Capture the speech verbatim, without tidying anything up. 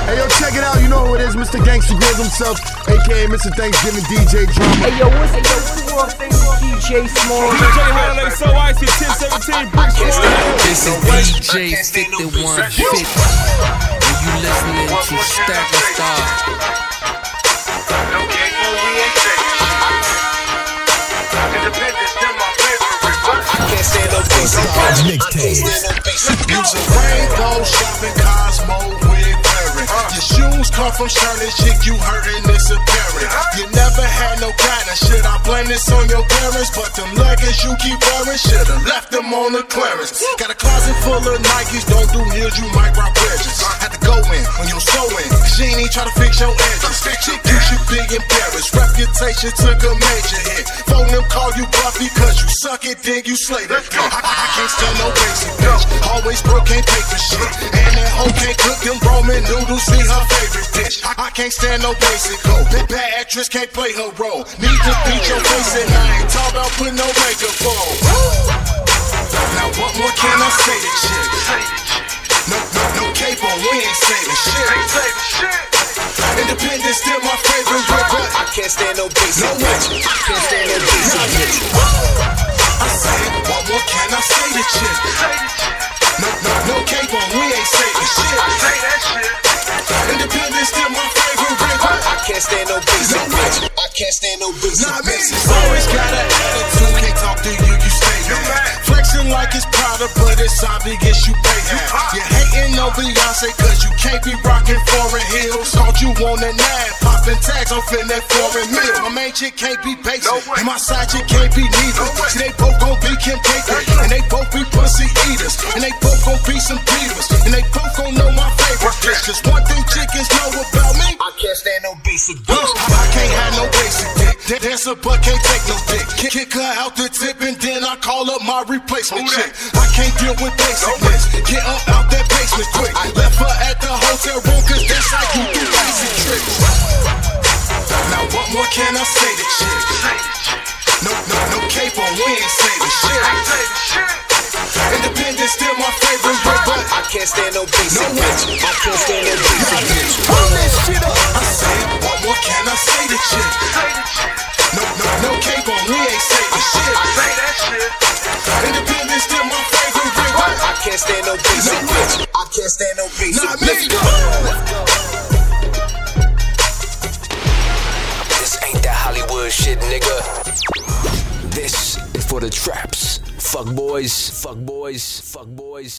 Hey yo, check it out, you know who it is, Mister Gangsta Grills himself, aka Mister Thanksgiving D J Drama. Hey yo, what's it, what's the world famous D J Small? D J Holiday, So Icy, ten seventeen, Brick Squad. This is D J fifty-one fifty, and you listening to Stack and Star. Can't stand no basic using rainbow shopping Cosmo with wearing. Your shoes come from Charlotte, chick, you hurting, it's apparent. You never had no guidance, should I blame this on your parents? But them leggings you keep wearing, should've left them on the clearance. Got a closet full of Nikes, don't do heels, you might rock wedges. Had to go in when you're sewing, she ain't even try to fix your edges. Chick, you should be in Paris, reputation took a major hit. Phone them, call you Buffy, cause you suck it, then you slay it. I, I can't stand no basic bitch, always broke, can't pay for shit. And that hoe can't cook them Roman noodles, be her favorite dish. I, I can't stand no basic hoe, that bad actress can't play her role. Need to beat your face and I ain't talk about putting no makeup on. Now what more can I say to shit? No, no, no cape on, we ain't saving shit. Independence still my favorite word, but I can't stand no basic no bitch. I can't stand no basic bitch. I say, what more can I say to shit? No, no, no cape on, we ain't saving shit. I say that shit. Independence still my favorite word, but I can't stand no basic bitch. I can't stand no basic bitch. Always got an attitude, can't talk to you, you stay mad. Flexing like it's powder, but it's obvious you pay half. You hating on Beyonce cause you can't be rocking foreign heels. Thought you want a nab, popping tags off in that foreign meal. My main chick can't be basic, and my side chick can't be neither. See, they both gon' be Kim K, and they both be pussy eaters, and they both gon' be some beaters, and they both gon' know my favorite dish. Just one thing chickens know about me, I can't stand no basic bitch. I can't have no basic dick. Dancer but can't take no dick. Kick her out the tip and then I call up my replacement chick. I can't deal with basicness. Get up out that basement quick. Left her at the hotel room cause that's how you do basic tricks. Now what more can I say to chick? No, no, no cape on, we ain't saving shit. Independence still my favorite word, but I can't stand no basic no bitch. I can't stand no basic bitch. Pull this shit up. I say, what more can I say to chick? No, no, no cape on, we ain't saving shit. I say that shit. Independence still my favorite word, but I can't stand no basic bitch. I can't stand no basic bitch. Let's go. This ain't that Hollywood shit, nigga. This is for the traps. Fuck boys, fuck boys, fuck boys.